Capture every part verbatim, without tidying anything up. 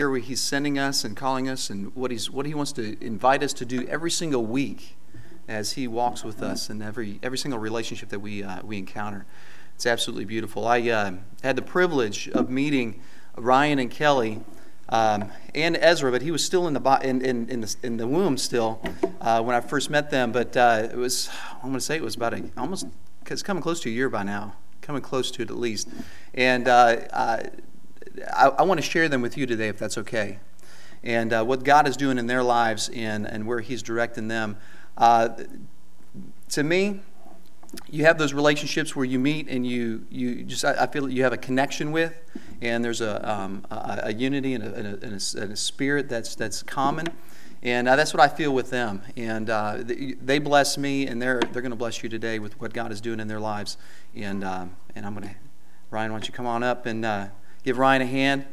where he's sending us and calling us, and what he's what he wants to invite us to do every single week as he walks with us in every every single relationship that we uh, we encounter. It's absolutely beautiful. I uh, had the privilege of meeting Ryan and Kelly um, and Ezra, but he was still in the bo- in, in in the in the womb still uh, when I first met them. But uh, it was I'm going to say it was about a almost it's coming close to a year by now, coming close to it at least, and. Uh, uh, I, I want to share them with you today, if that's okay, and uh, what God is doing in their lives and, and where He's directing them. Uh, to me, you have those relationships where you meet and you you just I, I feel that you have a connection with, and there's a um, a, a unity and a, and, a, and, a, and a spirit that's that's common, and uh, that's what I feel with them. And uh, they, they bless me, and they're they're going to bless you today with what God is doing in their lives. And um, and I'm going to Ryan, why don't you come on up and. Uh, Give Ryan a hand.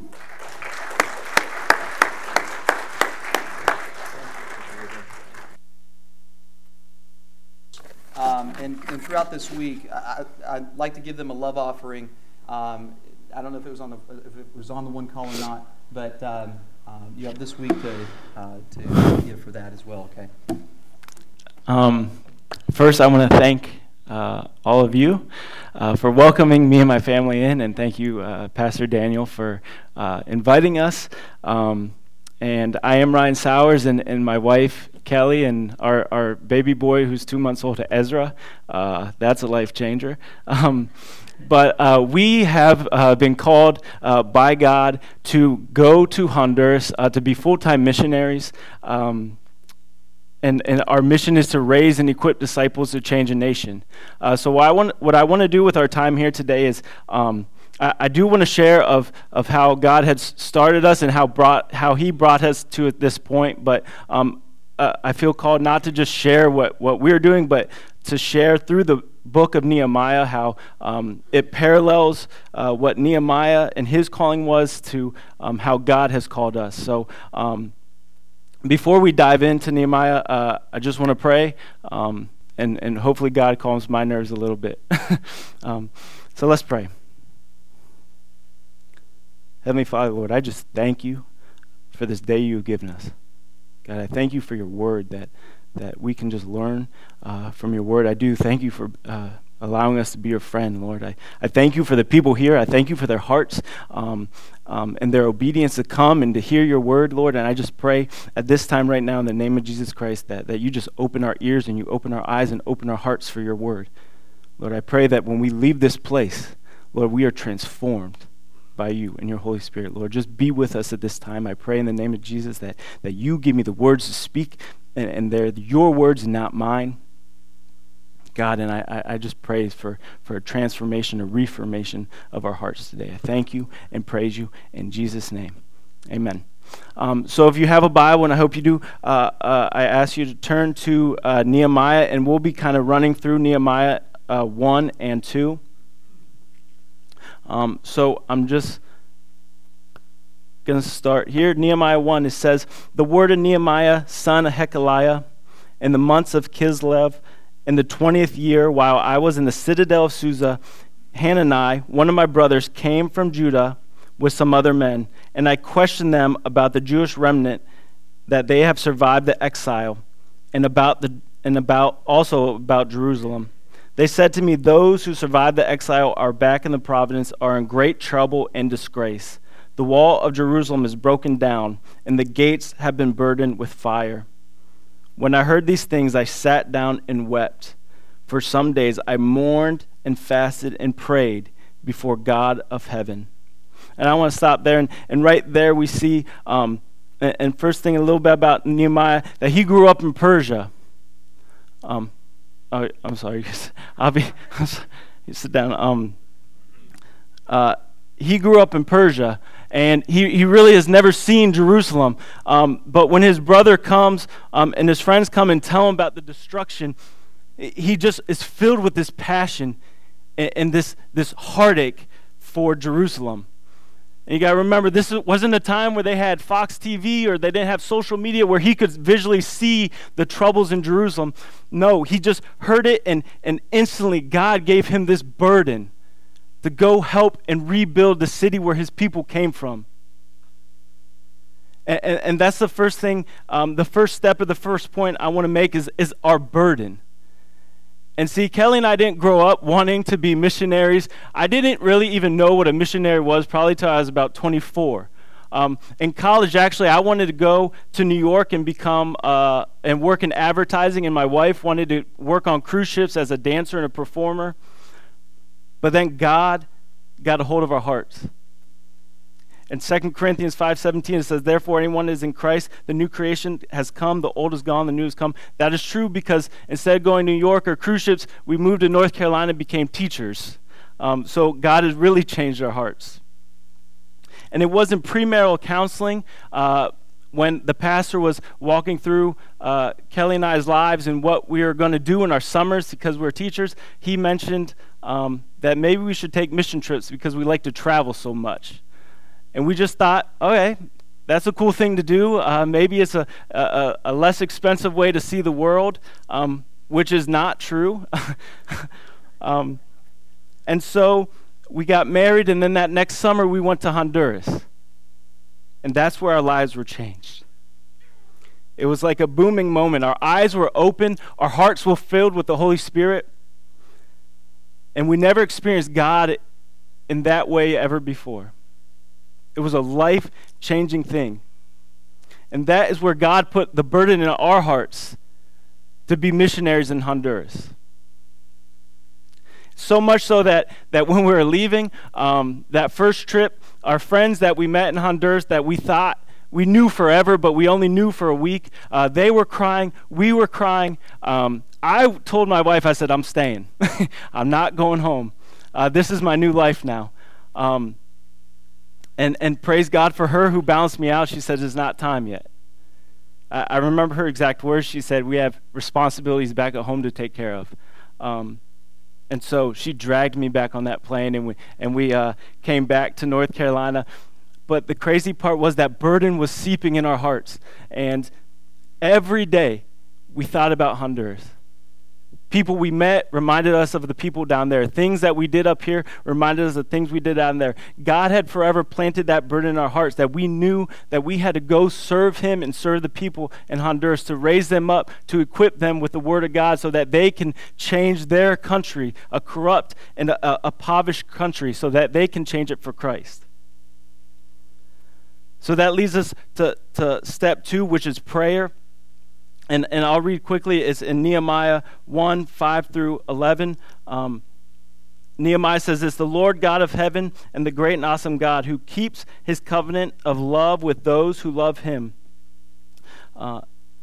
Um, and, and throughout this week, I, I'd like to give them a love offering. Um, I don't know if it was on the if it was on the one call or not, but um, uh, you have this week to uh, to give for that as well. Okay. Um, first, I want to thank. Uh, all of you uh, for welcoming me and my family in, and thank you, uh, Pastor Daniel, for uh, inviting us. Um, and I am Ryan Sowers, and, and my wife, Kelly, and our, our baby boy who's two months old, Ezra. Uh, that's a life changer. Um, but uh, we have uh, been called uh, by God to go to Honduras uh, to be full-time missionaries. Um, And, and our mission is to raise and equip disciples to change a nation. Uh, so what I want, what I want to do with our time here today is, um, I, I do want to share of of how God had started us and how brought how He brought us to this point. But um, uh, I feel called not to just share what, what we're doing, but to share through the book of Nehemiah how um, it parallels uh, what Nehemiah and his calling was to um, how God has called us. So. Um, Before we dive into Nehemiah, uh, I just want to pray, um, and, and hopefully God calms my nerves a little bit. um, so let's pray. Heavenly Father, Lord, I just thank you for this day you've given us. God, I thank you for your word that that we can just learn uh, from your word. I do thank you for uh, allowing us to be your friend, Lord. I, I thank you for the people here. I thank you for their hearts um, um, and their obedience to come and to hear your word, Lord. And I just pray at this time right now in the name of Jesus Christ that, that you just open our ears and you open our eyes and open our hearts for your word. Lord, I pray that when we leave this place, Lord, we are transformed by you and your Holy Spirit. Lord, just be with us at this time. I pray in the name of Jesus that, that you give me the words to speak, and, and they're your words, not mine. God, and I, I just pray for, for a transformation, a reformation of our hearts today. I thank you and praise you in Jesus' name. Amen. Um, so if you have a Bible, and I hope you do, uh, uh, I ask you to turn to uh, Nehemiah, and we'll be kind of running through Nehemiah uh, one and two. Um, so I'm just going to start here. Nehemiah one, it says, "The word of Nehemiah, son of Hekeliah, in the months of Kislev, in the twentieth year, while I was in the citadel of Susa, Hanani, one of my brothers, came from Judah with some other men, and I questioned them about the Jewish remnant, that they have survived the exile, and about the and about also about Jerusalem. They said to me, those who survived the exile are back in the province, are in great trouble and disgrace. The wall of Jerusalem is broken down, and the gates have been burdened with fire. When I heard these things, I sat down and wept. For some days I mourned and fasted and prayed before God of heaven." And I want to stop there, and, and right there we see, um, and, and first thing a little bit about Nehemiah, that he grew up in Persia. Um, oh, I'm sorry, I'll be, you sit down. Um, uh, he grew up in Persia, and he, he really has never seen Jerusalem. Um, but when his brother comes um, and his friends come and tell him about the destruction, he just is filled with this passion and, and this, this heartache for Jerusalem. And you got to remember, this wasn't a time where they had Fox T V or they didn't have social media where he could visually see the troubles in Jerusalem. No, he just heard it, and, and instantly God gave him this burden to go help and rebuild the city where his people came from. And, and, and that's the first thing, um, the first step of the first point I want to make is, is our burden. And see, Kelly and I didn't grow up wanting to be missionaries. I didn't really even know what a missionary was probably till I was about twenty-four. Um, in college, actually, I wanted to go to New York and become uh, and work in advertising, and my wife wanted to work on cruise ships as a dancer and a performer. But then God got a hold of our hearts. In Second Corinthians five seventeen, it says, therefore, anyone is in Christ, the new creation has come, the old is gone, the new has come. That is true because instead of going to New York or cruise ships, we moved to North Carolina and became teachers. Um, so God has really changed our hearts. And it wasn't premarital counseling uh, when the pastor was walking through uh, Kelly and I's lives and what we were going to do in our summers because we're teachers. He mentioned um, that maybe we should take mission trips because we like to travel so much. And we just thought, okay, that's a cool thing to do. Uh, maybe it's a, a, a less expensive way to see the world, um, which is not true. um, and so we got married, and then that next summer we went to Honduras. And that's where our lives were changed. It was like a booming moment. Our eyes were open. Our hearts were filled with the Holy Spirit. And we never experienced God in that way ever before. It was a life-changing thing. And that is where God put the burden in our hearts to be missionaries in Honduras. So much so that, that when we were leaving, um, that first trip, our friends that we met in Honduras that we thought we knew forever, but we only knew for a week, uh, they were crying, we were crying. Um, I told my wife, I said, I'm staying. I'm not going home. Uh, this is my new life now. Um, And and praise God for her who balanced me out. She said, it's not time yet. I, I remember her exact words. She said, we have responsibilities back at home to take care of. Um, and so she dragged me back on that plane, and we, and we uh, came back to North Carolina. But the crazy part was that burden was seeping in our hearts. And every day we thought about Honduras. People we met reminded us of the people down there. Things that we did up here reminded us of things we did down there. God had forever planted that burden in our hearts that we knew that we had to go serve him and serve the people in Honduras, to raise them up, to equip them with the word of God so that they can change their country, a corrupt and a, a impoverished country, so that they can change it for Christ. So that leads us to, to step two, which is prayer. And and I'll read quickly. It's in Nehemiah one, five through eleven. Um, Nehemiah says this, the Lord God of heaven and the great and awesome God who keeps his covenant of love with those who love him. Uh,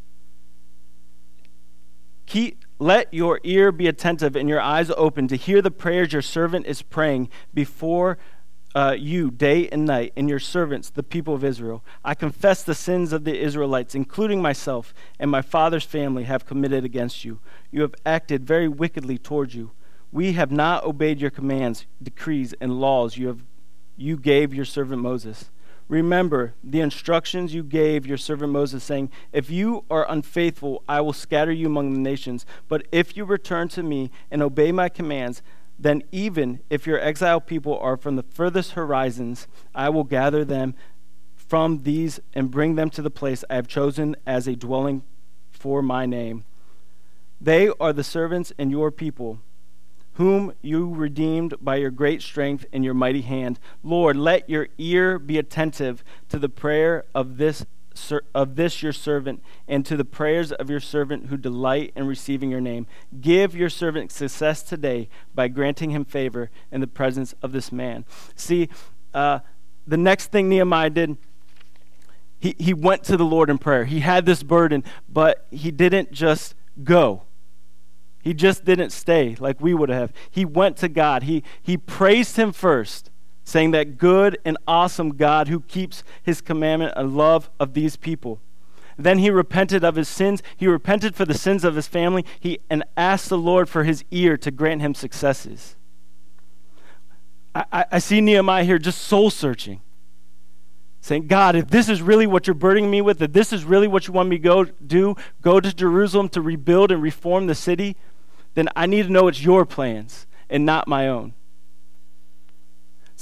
keep, let your ear be attentive and your eyes open to hear the prayers your servant is praying before Uh, you day and night, and your servants, the people of Israel. I confess the sins of the Israelites, including myself and my father's family, have committed against you. You have acted very wickedly towards you. We have not obeyed your commands, decrees, and laws you have you gave your servant Moses. Remember the instructions you gave your servant Moses, saying, if you are unfaithful, I will scatter you among the nations. But if you return to me and obey my commands, then even if your exiled people are from the furthest horizons, I will gather them from these and bring them to the place I have chosen as a dwelling for my name. They are the servants and your people, whom you redeemed by your great strength and your mighty hand. Lord, let your ear be attentive to the prayer of this of this your servant, and to the prayers of your servant who delight in receiving your name. Give your servant success today by granting him favor in the presence of this man. See, uh, the next thing Nehemiah did, he, he went to the Lord in prayer. He had this burden, but he didn't just go. He just didn't stay like we would have. He went to God. He, he praised him first, saying that good and awesome God who keeps his commandment and love of these people. Then he repented of his sins. He repented for the sins of his family. He and asked the Lord for his ear to grant him successes. I, I, I see Nehemiah here just soul searching, saying, God, if this is really what you're burdening me with, if this is really what you want me to go do, go to Jerusalem to rebuild and reform the city, then I need to know it's your plans and not my own.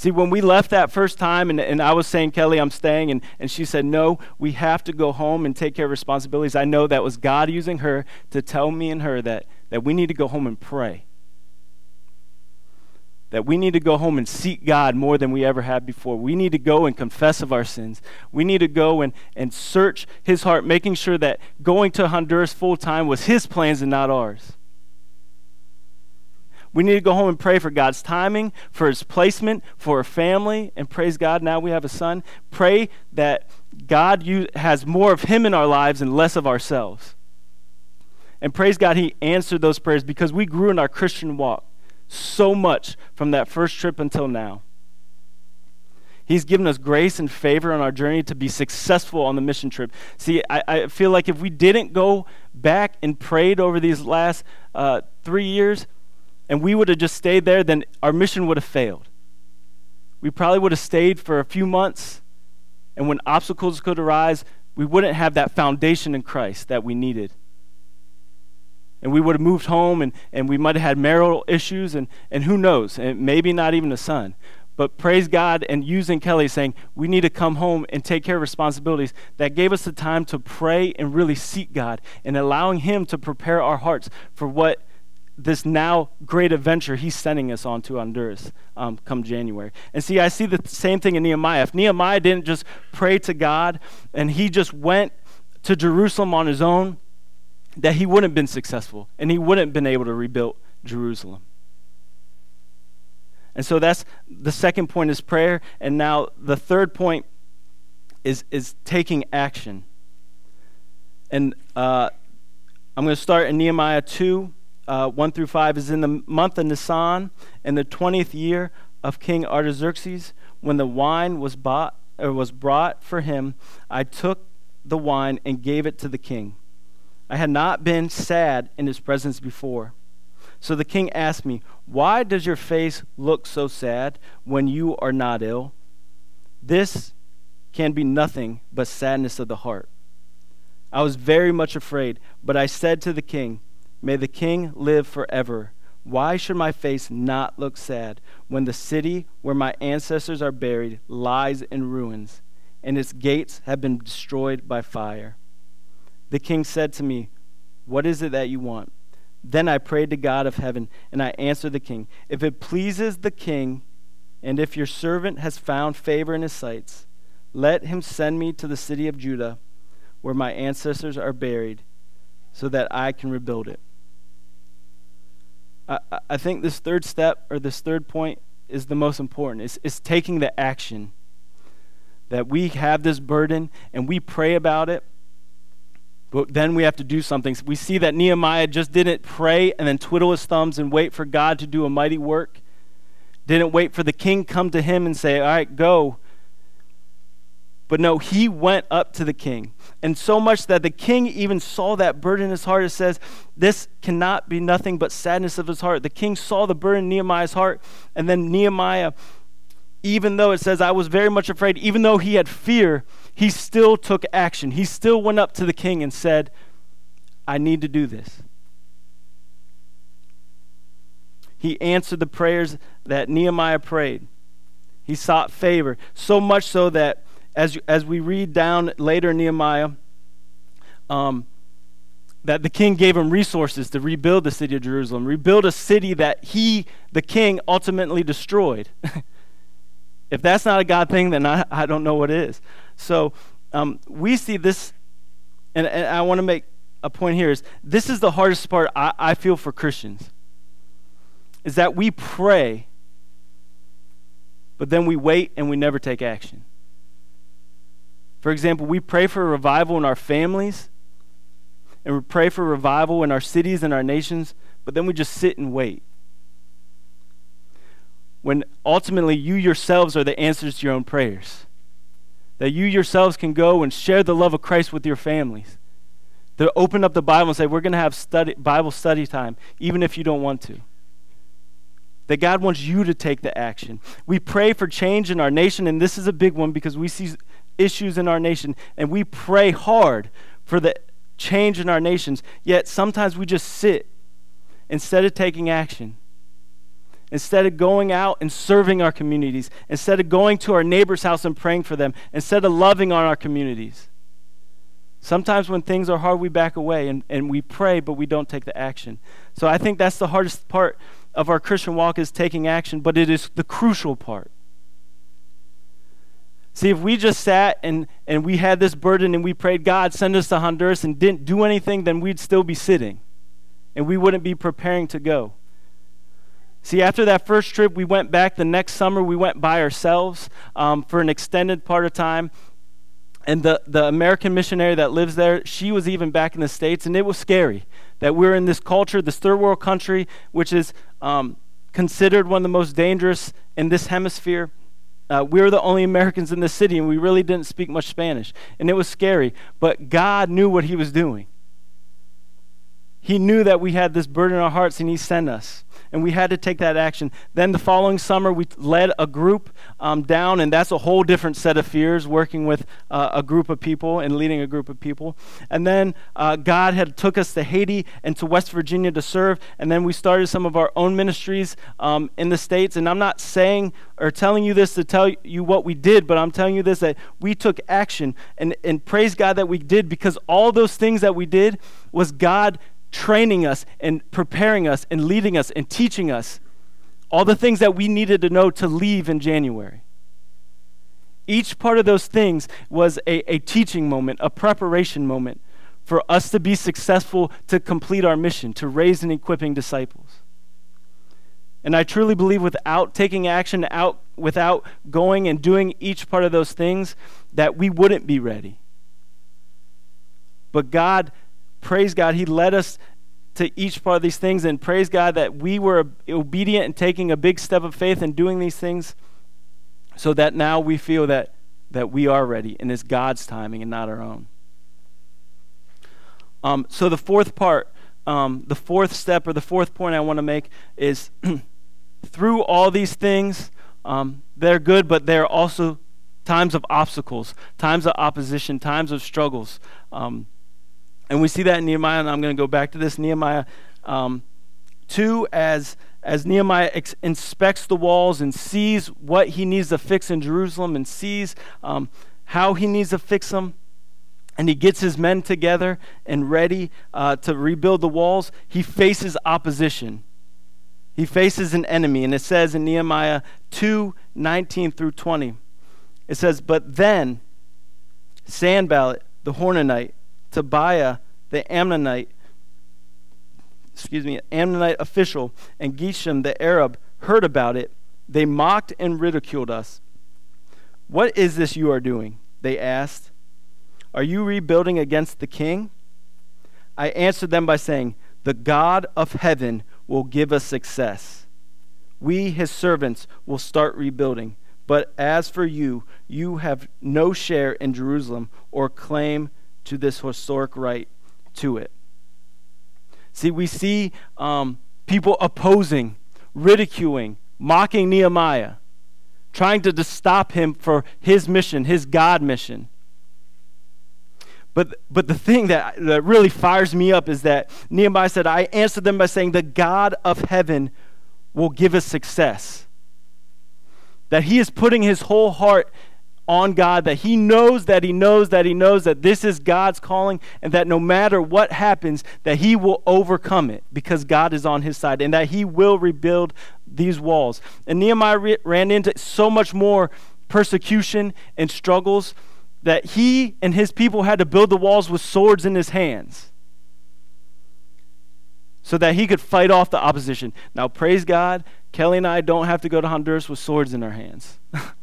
See, when we left that first time, and, and I was saying, Kelly, I'm staying, and, and she said, no, we have to go home and take care of responsibilities. I know that was God using her to tell me and her that, that we need to go home and pray. That we need to go home and seek God more than we ever had before. We need to go and confess of our sins. We need to go and, and search his heart, making sure that going to Honduras full time was his plans and not ours. We need to go home and pray for God's timing, for his placement, for a family, and praise God, now we have a son. Pray that God use, has more of him in our lives and less of ourselves. And praise God, he answered those prayers because we grew in our Christian walk so much from that first trip until now. He's given us grace and favor on our journey to be successful on the mission trip. See, I, I feel like if we didn't go back and prayed over these last uh, three years, and we would have just stayed there, then our mission would have failed. We probably would have stayed for a few months, and when obstacles could arise, we wouldn't have that foundation in Christ that we needed. And we would have moved home, and, and we might have had marital issues, and, and who knows, and maybe not even a son. But praise God, and using Kelly saying, we need to come home and take care of responsibilities. That gave us the time to pray and really seek God, and allowing him to prepare our hearts for what this now great adventure he's sending us on to Honduras um, come January. And see, I see the same thing in Nehemiah. If Nehemiah didn't just pray to God and he just went to Jerusalem on his own, that he wouldn't have been successful and he wouldn't have been able to rebuild Jerusalem. And so that's the second point is prayer. And now the third point is, is taking action. And uh, I'm going to start in Nehemiah two. Uh, one through five is in the month of Nisan, in the twentieth year of King Artaxerxes, when the wine was bought or was brought for him, I took the wine and gave it to the king. I had not been sad in his presence before. So the king asked me, why does your face look so sad when you are not ill? This can be nothing but sadness of the heart. I was very much afraid, but I said to the king, may the king live forever. Why should my face not look sad when the city where my ancestors are buried lies in ruins, and its gates have been destroyed by fire? The king said to me, what is it that you want? Then I prayed to God of heaven, and I answered the king, if it pleases the king, and if your servant has found favor in his sight, let him send me to the city of Judah, where my ancestors are buried, so that I can rebuild it. I, I think this third step, or this third point, is the most important. It's, it's taking the action. That we have this burden, and we pray about it, but then we have to do something. We see that Nehemiah just didn't pray and then twiddle his thumbs and wait for God to do a mighty work. Didn't wait for the king come to him and say, all right, go. But no, he went up to the king. And so much that the king even saw that burden in his heart. It says, this cannot be nothing but sadness of his heart. The king saw the burden in Nehemiah's heart. And then Nehemiah, even though it says, I was very much afraid, even though he had fear, he still took action. He still went up to the king and said, I need to do this. He answered the prayers that Nehemiah prayed. He sought favor, so much so that As as we read down later in Nehemiah, um, that the king gave him resources to rebuild the city of Jerusalem, rebuild a city that he, the king, ultimately destroyed. If that's not a God thing, then I, I don't know what is. So um, we see this, and, and I want to make a point here, is this is the hardest part I, I feel for Christians, is that we pray, but then we wait and we never take action. For example, we pray for a revival in our families, and we pray for revival in our cities and our nations, but then we just sit and wait. When ultimately you yourselves are the answers to your own prayers. That you yourselves can go and share the love of Christ with your families. To open up the Bible and say, we're going to have study, Bible study time, even if you don't want to. That God wants you to take the action. We pray for change in our nation, and this is a big one because we see issues in our nation, and we pray hard for the change in our nations, yet sometimes we just sit instead of taking action. instead of going out and serving our communities, instead of going to our neighbor's house and praying for them, instead of loving on our communities. Sometimes when things are hard, we back away and, and we pray, but we don't take the action. So I think that's the hardest part of our Christian walk, is taking action, but it is the crucial part. See, if we just sat and, and we had this burden and we prayed, God, send us to Honduras, and didn't do anything, then we'd still be sitting and we wouldn't be preparing to go. See, after that first trip, we went back. The next summer, we went by ourselves um, for an extended part of time. And the, the American missionary that lives there, she was even back in the States, and it was scary that we're in this culture, this third world country, which is um, considered one of the most dangerous in this hemisphere. Uh, we were the only Americans in the city, and we really didn't speak much Spanish. And it was scary, but God knew what he was doing. He knew that we had this burden in our hearts, and he sent us. And we had to take that action. Then the following summer, we led a group um, down, and that's a whole different set of fears, working with uh, a group of people and leading a group of people. And then uh, God had took us to Haiti and to West Virginia to serve, and then we started some of our own ministries um, in the States. And I'm not saying or telling you this to tell you what we did, but I'm telling you this, that we took action, and, and praise God that we did, because all those things that we did was God training us and preparing us and leading us and teaching us all the things that we needed to know to leave in January. Each part of those things was a, a teaching moment, a preparation moment for us to be successful, to complete our mission, to raise and equipping disciples. And I truly believe without taking action, out, without going and doing each part of those things, that we wouldn't be ready. But God, praise God, he led us to each part of these things, and praise God that we were obedient and taking a big step of faith and doing these things, so that now we feel that, that we are ready, and it's God's timing and not our own. Um, so the fourth part, um, the fourth step or the fourth point I want to make is through all these things, um, they're good, but they're also times of obstacles, times of opposition, times of struggles. Um, And we see that in Nehemiah, and I'm going to go back to this, Nehemiah um, two, as, as Nehemiah ex- inspects the walls and sees what he needs to fix in Jerusalem, and sees um, how he needs to fix them, and he gets his men together and ready uh, to rebuild the walls. He faces opposition. He faces an enemy, and it says in Nehemiah two, nineteen through twenty, it says, "But then Sanballat the Horonite, Tobiah the Ammonite, excuse me, Ammonite official, and Geshem the Arab heard about it. They mocked and ridiculed us. 'What is this you are doing?' they asked. 'Are you rebuilding against the king?' I answered them by saying, 'The God of heaven will give us success. We, his servants, will start rebuilding. But as for you, you have no share in Jerusalem or claim to this historic right to it.'" See, we see um, people opposing, ridiculing, mocking Nehemiah, trying to stop him for his mission, his God mission. But but the thing that, that really fires me up is that Nehemiah said, "I answered them by saying, 'The God of heaven will give us success.'" That he is putting his whole heart on God, that he knows that he knows that he knows that this is God's calling, and that no matter what happens, that he will overcome it because God is on his side, and that he will rebuild these walls. And Nehemiah re- ran into so much more persecution and struggles that he and his people had to build the walls with swords in his hands so that he could fight off the opposition. Now, praise God, Kelly and I don't have to go to Honduras with swords in our hands.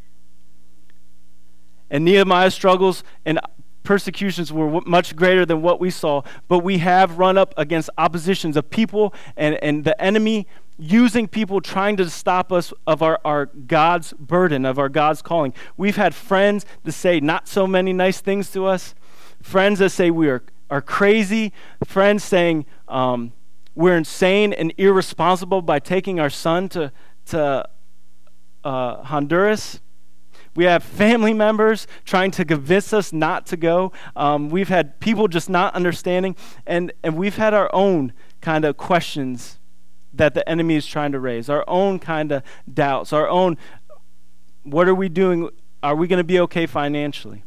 And Nehemiah's struggles and persecutions were w- much greater than what we saw, but we have run up against oppositions of people and, and the enemy using people trying to stop us of our, our God's burden, of our God's calling. We've had friends that say not so many nice things to us, friends that say we are, are crazy, friends saying um, we're insane and irresponsible by taking our son to, to uh, Honduras. We have family members trying to convince us not to go. Um, we've had people just not understanding, and, and we've had our own kind of questions that the enemy is trying to raise, our own kind of doubts, our own, what are we doing? Are we going to be okay financially?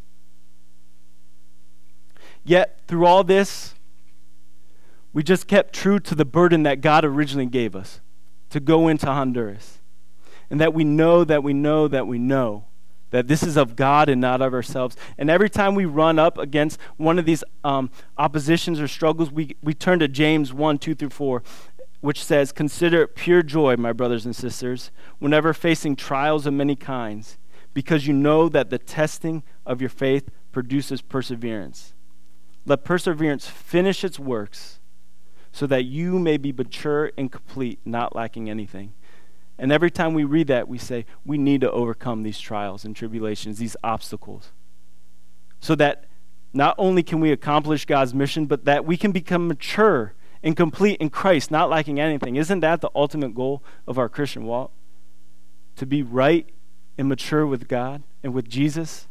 Yet, through all this, we just kept true to the burden that God originally gave us, to go into Honduras. And that we know that we know that we know that this is of God and not of ourselves. And every time we run up against one of these um, oppositions or struggles, we, we turn to James one, two through four, which says, "Consider it pure joy, my brothers and sisters, whenever facing trials of many kinds, because you know that the testing of your faith produces perseverance. Let perseverance finish its works, so that you may be mature and complete, not lacking anything." And every time we read that, we say, we need to overcome these trials and tribulations, these obstacles, so that not only can we accomplish God's mission, but that we can become mature and complete in Christ, not lacking anything. Isn't that the ultimate goal of our Christian walk? To be right and mature with God and with Jesus?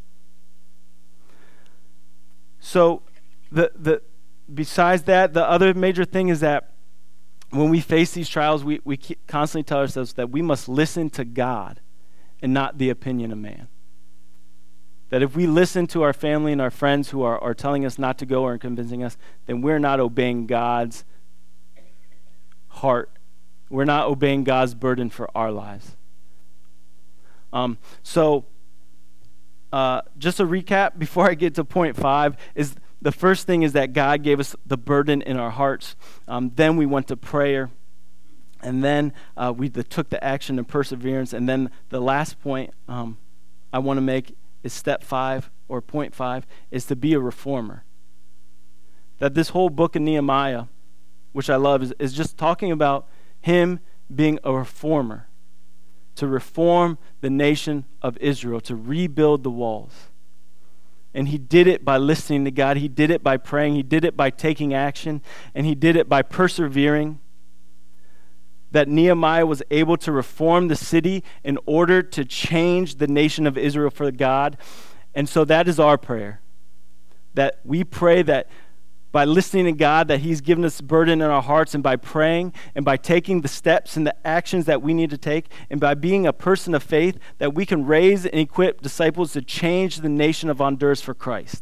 So, the the besides that, the other major thing is that when we face these trials, we, we constantly tell ourselves that we must listen to God and not the opinion of man. That if we listen to our family and our friends who are, are telling us not to go or convincing us, then we're not obeying God's heart. We're not obeying God's burden for our lives. Um, so, uh, just a recap before I get to point five is the first thing is that God gave us the burden in our hearts. Um, then we went to prayer. And then uh, we the, took the action and perseverance. And then the last point um, I want to make is step five, or point five, is to be a reformer. That this whole book of Nehemiah, which I love, is, is just talking about him being a reformer. To reform the nation of Israel, to rebuild the walls. And he did it by listening to God. He did it by praying. He did it by taking action. And he did it by persevering. That Nehemiah was able to reform the city in order to change the nation of Israel for God. And so that is our prayer. That we pray that by listening to God, that he's given us burden in our hearts, and by praying and by taking the steps and the actions that we need to take, and by being a person of faith, that we can raise and equip disciples to change the nation of Honduras for Christ.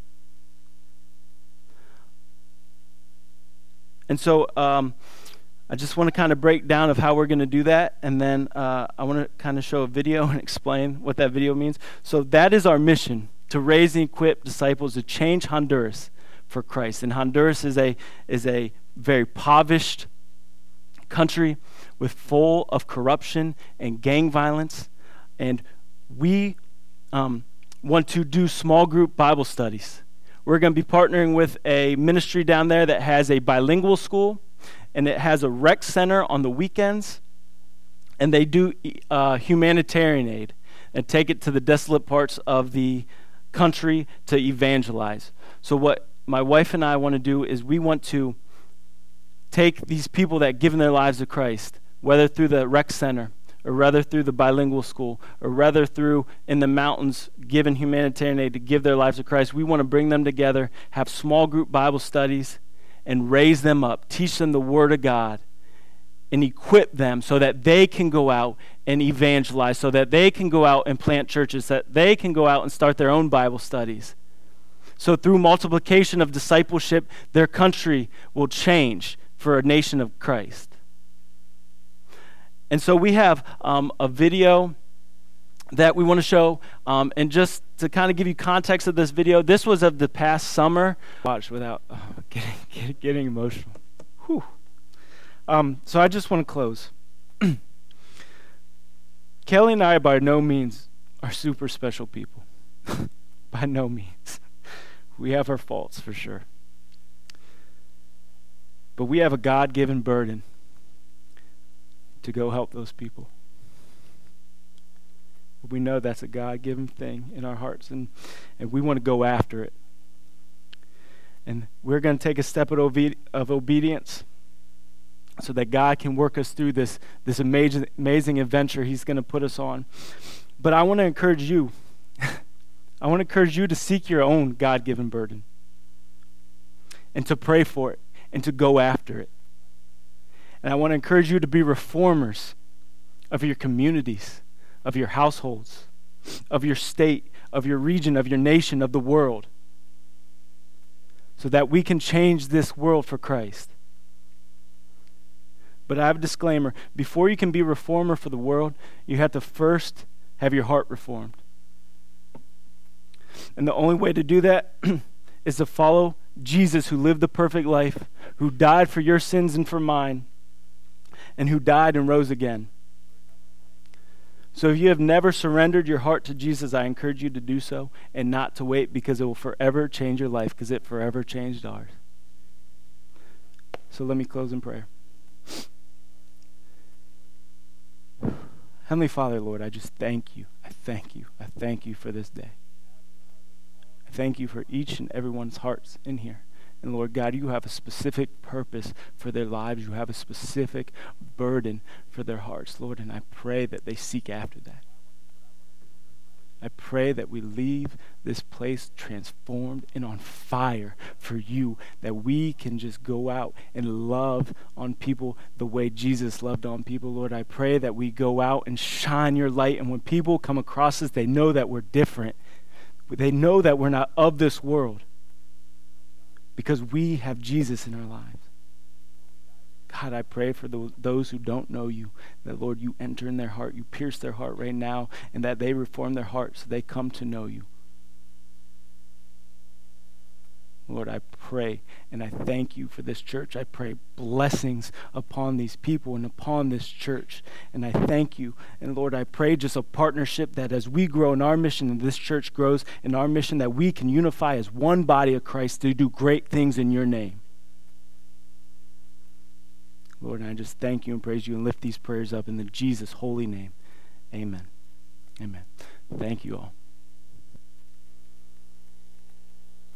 And so um, I just want to kind of break down of how we're going to do that, and then uh, I want to kind of show a video and explain what that video means. So that is our mission, to raise and equip disciples to change Honduras for Christ. And Honduras is a is a very impoverished country with full of corruption and gang violence. And we um, want to do small group Bible studies. We're going to be partnering with a ministry down there that has a bilingual school, and it has a rec center on the weekends, and they do uh, humanitarian aid and take it to the desolate parts of the country to evangelize. So what my wife and I want to do is we want to take these people that have given their lives to Christ, whether through the rec center, or rather through the bilingual school, or rather through in the mountains giving humanitarian aid to give their lives to Christ. We want to bring them together, have small group Bible studies, and raise them up, teach them the Word of God, and equip them so that they can go out and evangelize, so that they can go out and plant churches, that they can go out and start their own Bible studies. So through multiplication of discipleship, their country will change for a nation of Christ. And so we have um, a video that we want to show. Um, and just to kind of give you context of this video, this was of the past summer. Watch without oh, getting, getting, getting emotional. Whew. Um, so I just want to close. Kelly and I, by no means, are super special people. By no means. We have our faults, for sure. But we have a God-given burden to go help those people. We know that's a God-given thing in our hearts, and, and we want to go after it. And we're going to take a step of, obe- of obedience so that God can work us through this, this amazing, amazing adventure he's going to put us on. But I want to encourage you I want to encourage you to seek your own God-given burden and to pray for it and to go after it. And I want to encourage you to be reformers of your communities, of your households, of your state, of your region, of your nation, of the world, so that we can change this world for Christ. But I have a disclaimer. Before you can be a reformer for the world, you have to first have your heart reformed. And the only way to do that is to follow Jesus, who lived the perfect life, who died for your sins and for mine, and who died and rose again. So if you have never surrendered your heart to Jesus, I encourage you to do so and not to wait, because it will forever change your life, because it forever changed ours. So let me close in prayer. Heavenly Father, Lord, I just thank you. I thank you. I thank you for this day. I thank you for each and everyone's hearts in here. And Lord God, you have a specific purpose for their lives. You have a specific burden for their hearts, Lord, and I pray that they seek after that. I pray that we leave this place transformed and on fire for you, that we can just go out and love on people the way Jesus loved on people. Lord, I pray that we go out and shine your light, and when people come across us, they know that we're different. They know that we're not of this world, because we have Jesus in our lives. God, I pray for the, those who don't know you, that, Lord, you enter in their heart, you pierce their heart right now, and that they reform their heart so they come to know you. Lord, I pray and I thank you for this church. I pray blessings upon these people and upon this church. And I thank you. And Lord, I pray just a partnership that as we grow in our mission and this church grows in our mission, that we can unify as one body of Christ to do great things in your name. Lord, and I just thank you and praise you and lift these prayers up in the Jesus' holy name. Amen. Amen. Thank you all.